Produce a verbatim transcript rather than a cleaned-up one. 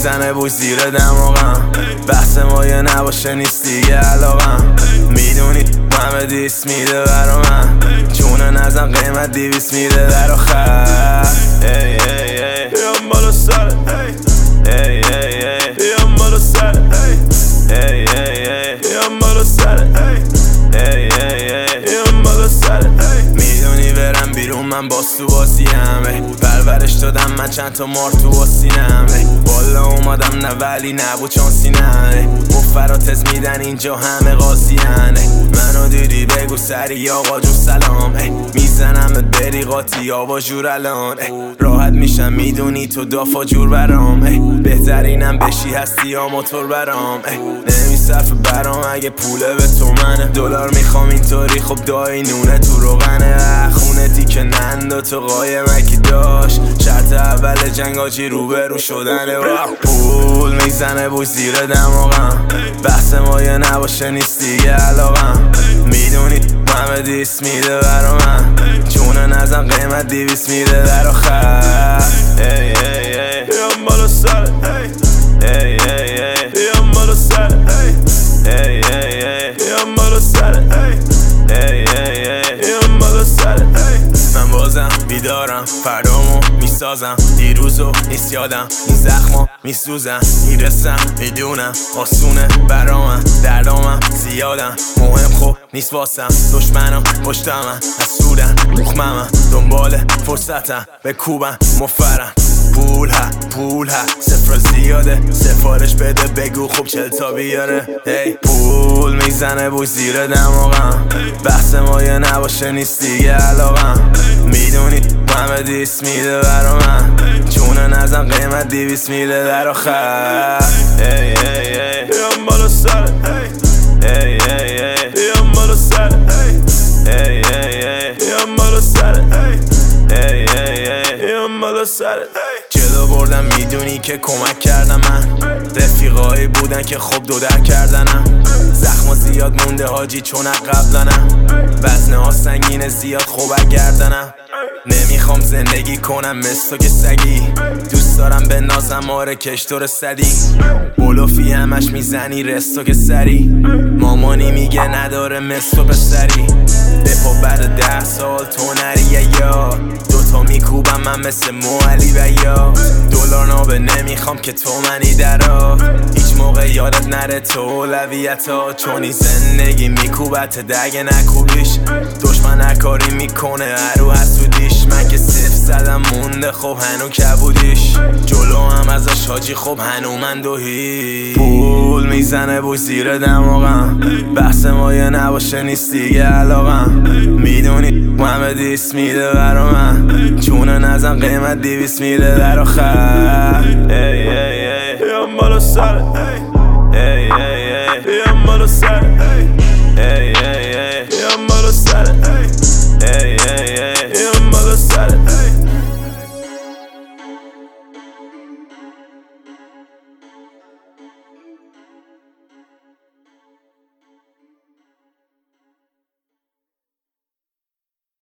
میزنه بوی زیر دماغم، بحث ما یه نباشه نیست دیگه علاقم. میدونی همه دیس میده برا من، چونه نزن قیمت دیویس میده در آخر. ای ای ای بیام بالا سرت، ای ای ای بیام بالا سرت، ای ای ای بیام بالا سرت، ای ای ای بیام بالا سرت. میدونی برم بیرون من باز تو بازیم، پرورش دادم من چند تا مار تو آسینم. بالا اومدم نه ولی نبود چانسی نه، مفراتز میدن اینجا همه قاضیان. منو دیدی بگو سری آقا جون سلام، میزنمت بری قاطی آوا جور الان. راحت میشم میدونی تو دافا جور برام، بهترینم بشی هستی یا موتور برام. نمیصرف برام اگه پوله به تو منه، دلار میخوام اینطوری خب دایی نونه تو روغنه. خونه تیکه نندا تو قایمکی داشت، شرط اول جنگ آجی روبرو شدنه. پول میزنه بوی زیر دماغم، بحث ما یه نباشه نیست دیگه علاقم. میدونی همه دیس میده برا من، چونه نزن قیمت دیویس میده در آخر. ای ای ای بیام بالا سرت، ای ای ای بیام بالا سرت، ای ای ای بیام بالا سرت، ای ای ای بیام بالا سرت. من بازم بیدارم فردامو میسازم، دیروزو نیست یادم این زخما میسوزم. میرسم میدونم آسونه برا من، دردامم زیادم مهم خوب نیست واسم. دشمنم پشتمم حسودن مخممم، دنبال فرصتم به کوبم مفرم. پول ها پول ها صفر زیاده، سفارش بده بگو خوب چل تا بیاره. هی پول میزنه بوی زیر دماغم، بحث ما یه نباشه نیست دیگه علاقم. میدونی همه دیس میده برا من، چونه نزن قیمت دیویس میده در آخر. ای ای ای بیام بالا سرت، ای ای ای بیام بالا سرت، ای ای ای بیام بالا سرت، ای ای ای بیام بالا سرت. جلو بردم میدونی که کمک کردم من، رفیقایی بودن که خوب دو در کردنم. زخما زیاد مونده حاجی چون قبلنم، وزنه ها سنگینه زیاد خوب گردنم. نمیخوام زندگی کنم مثل تو که سگی، دوست دارم به نازم آره کشتور صدی. بلوفی همش میزنی رستو که سری، مامانی میگه نداره مثل تو پسری. بپا بعد ده سال تو نریه یا دوتا میکوبم من مثل موعلی و یا دلار نابه. نمیخوام که تو منی درا، هیچ موقع یادت نره تو اولویت ها، چونی زندگی میکوبت دگه نکوبیش. دشمن هرکاری میکنه هرو حسودیش، من که صفر زدم مونده خب هنو کبودیش. جلو هم ازش حاجی خب هنو من دو هیچ. پول میزنه بوی زیر دماغم، بحث ما یه نباشه نیست دیگه علاقم. میدونی همه دیس میده برا من، چونه نزن قیمت دیویس میده در آخر. ای ای ای بیام بالا سرت،